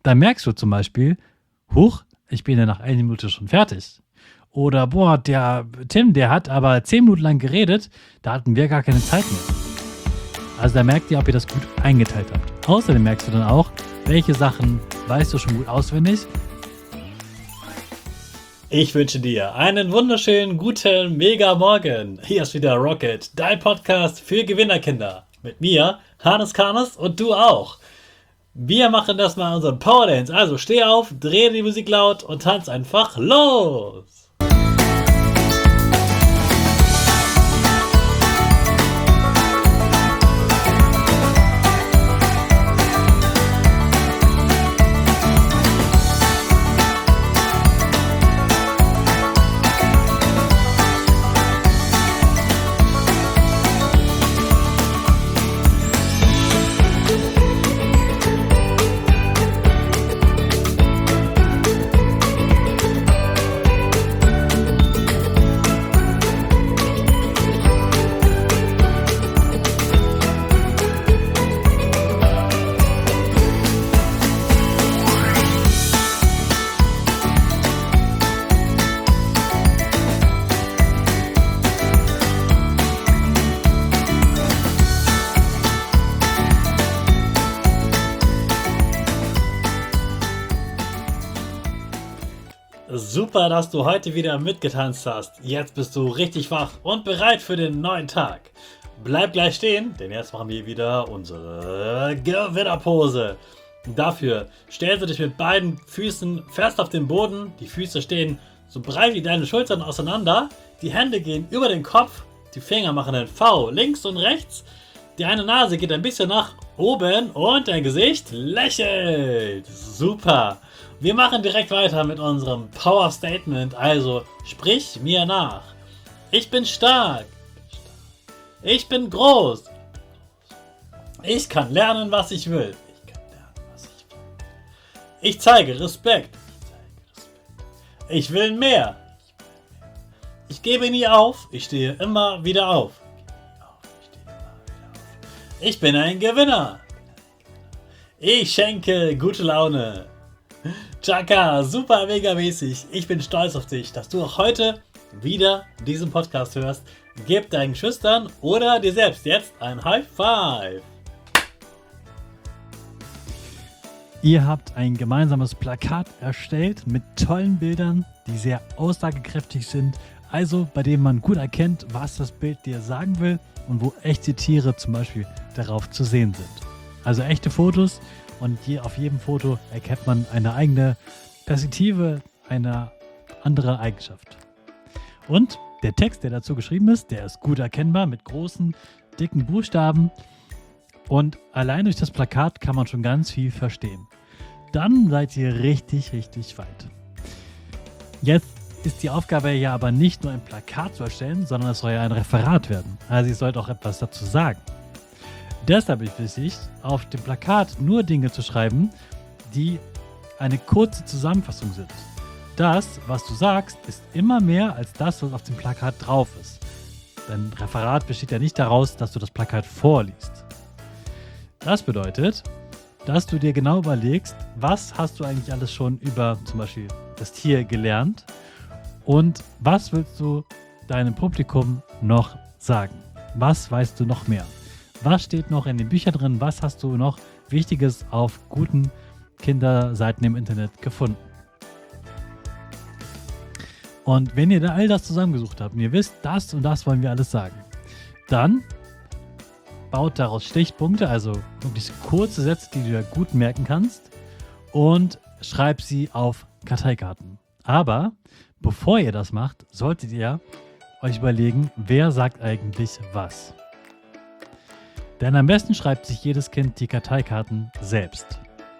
dann merkst du zum Beispiel, huch, ich bin ja nach 1 Minute schon fertig. Oder, boah, der Tim, der hat aber 10 Minuten lang geredet, da hatten wir gar keine Zeit mehr. Also da merkt ihr, ob ihr das gut eingeteilt habt. Außerdem merkst du dann auch, welche Sachen weißt du schon gut auswendig. Ich wünsche dir einen wunderschönen, guten, mega Morgen. Hier ist wieder Rocket, dein Podcast für Gewinnerkinder. Mit mir, Hannes Karnes und du auch. Wir machen das mal unseren Power Dance. Also steh auf, dreh die Musik laut und tanz einfach los. Super, dass du heute wieder mitgetanzt hast. Jetzt bist du richtig wach und bereit für den neuen Tag. Bleib gleich stehen, denn jetzt machen wir wieder unsere Gewinnerpose. Dafür stellst du dich mit beiden Füßen fest auf den Boden. Die Füße stehen so breit wie deine Schultern auseinander. Die Hände gehen über den Kopf. Die Finger machen ein V links und rechts. Die eine Nase geht ein bisschen nach oben und dein Gesicht lächelt. Super. Wir machen direkt weiter mit unserem Power Statement, also sprich mir nach. Ich bin stark. Ich bin groß. Ich kann lernen, was ich will. Ich zeige Respekt. Ich will mehr. Ich gebe nie auf. Ich stehe immer wieder auf. Ich bin ein Gewinner. Ich schenke gute Laune. Chaka, super mega mäßig. Ich bin stolz auf dich, dass du auch heute wieder diesen Podcast hörst. Gib deinen Schüchtern oder dir selbst jetzt ein High Five. Ihr habt ein gemeinsames Plakat erstellt mit tollen Bildern, die sehr aussagekräftig sind. Also bei denen man gut erkennt, was das Bild dir sagen will und wo echte Tiere zum Beispiel darauf zu sehen sind. Also echte Fotos. Und hier auf jedem Foto erkennt man eine eigene Perspektive, eine andere Eigenschaft. Und der Text, der dazu geschrieben ist, der ist gut erkennbar mit großen, dicken Buchstaben. Und allein durch das Plakat kann man schon ganz viel verstehen. Dann seid ihr richtig, richtig weit. Jetzt ist die Aufgabe ja aber nicht nur ein Plakat zu erstellen, sondern es soll ja ein Referat werden. Also ihr sollt auch etwas dazu sagen. Deshalb ist es wichtig, auf dem Plakat nur Dinge zu schreiben, die eine kurze Zusammenfassung sind. Das, was du sagst, ist immer mehr als das, was auf dem Plakat drauf ist. Dein Referat besteht ja nicht daraus, dass du das Plakat vorliest. Das bedeutet, dass du dir genau überlegst, was hast du eigentlich alles schon über zum Beispiel das Tier gelernt und was willst du deinem Publikum noch sagen? Was weißt du noch mehr? Was steht noch in den Büchern drin? Was hast du noch Wichtiges auf guten Kinderseiten im Internet gefunden? Und wenn ihr da all das zusammengesucht habt und ihr wisst, das und das wollen wir alles sagen, dann baut daraus Stichpunkte, also wirklich kurze Sätze, die du dir gut merken kannst und schreibt sie auf Karteikarten. Aber bevor ihr das macht, solltet ihr euch überlegen, wer sagt eigentlich was. Denn am besten schreibt sich jedes Kind die Karteikarten selbst.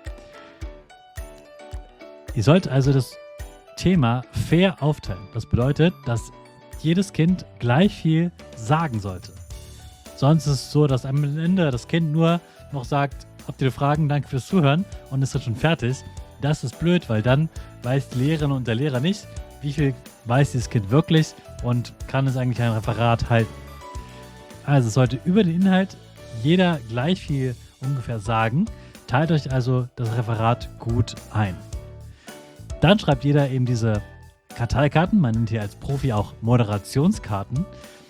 Ihr sollt also das Thema fair aufteilen. Das bedeutet, dass jedes Kind gleich viel sagen sollte. Sonst ist es so, dass am Ende das Kind nur noch sagt, habt ihr Fragen, danke fürs Zuhören und ist dann schon fertig. Das ist blöd, weil dann weiß die Lehrerin und der Lehrer nicht, wie viel weiß dieses Kind wirklich und kann es eigentlich ein Referat halten. Also es sollte über den Inhalt jeder gleich viel ungefähr sagen, Teilt euch also das Referat gut ein. Dann schreibt jeder eben diese Karteikarten, man nennt hier als Profi auch Moderationskarten.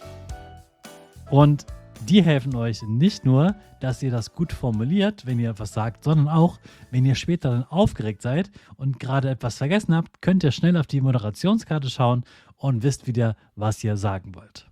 Und die helfen euch nicht nur, dass ihr das gut formuliert, wenn ihr etwas sagt, sondern auch, wenn ihr später dann aufgeregt seid und gerade etwas vergessen habt, könnt ihr schnell auf die Moderationskarte schauen und wisst wieder, was ihr sagen wollt.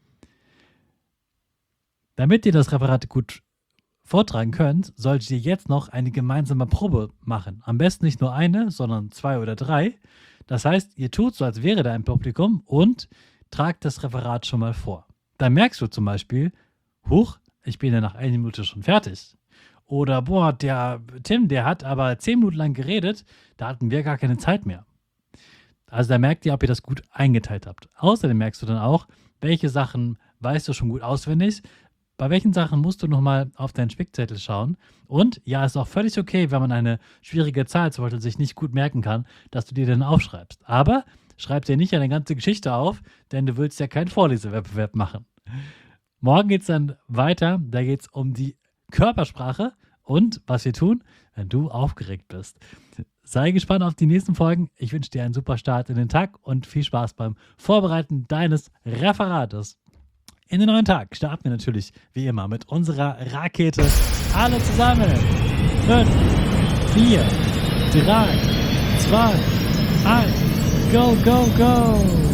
Damit ihr das Referat gut vortragen könnt, solltet ihr jetzt noch eine gemeinsame Probe machen. Am besten nicht nur eine, sondern 2 oder 3. Das heißt, ihr tut so, als wäre da ein Publikum und tragt das Referat schon mal vor. Dann merkst du zum Beispiel, huch, ich bin ja nach 1 Minute schon fertig. Oder, boah, der Tim, der hat aber 10 Minuten lang geredet, da hatten wir gar keine Zeit mehr. Also da merkt ihr, ob ihr das gut eingeteilt habt. Außerdem merkst du dann auch, welche Sachen weißt du schon gut auswendig, bei welchen Sachen musst du nochmal auf deinen Spickzettel schauen. Und ja, ist auch völlig okay, wenn man eine schwierige Zahl zum Beispiel sich nicht gut merken kann, dass du dir dann aufschreibst. Aber schreib dir nicht eine ganze Geschichte auf, denn du willst ja keinen Vorlesewettbewerb machen. Morgen geht es dann weiter, da geht es um die Körpersprache und was wir tun, wenn du aufgeregt bist. Sei gespannt auf die nächsten Folgen. Ich wünsche dir einen super Start in den Tag und viel Spaß beim Vorbereiten deines Referates. In den neuen Tag starten wir natürlich wie immer mit unserer Rakete. Alle zusammen. 5, 4, 3, 2, 1. Go, go, go!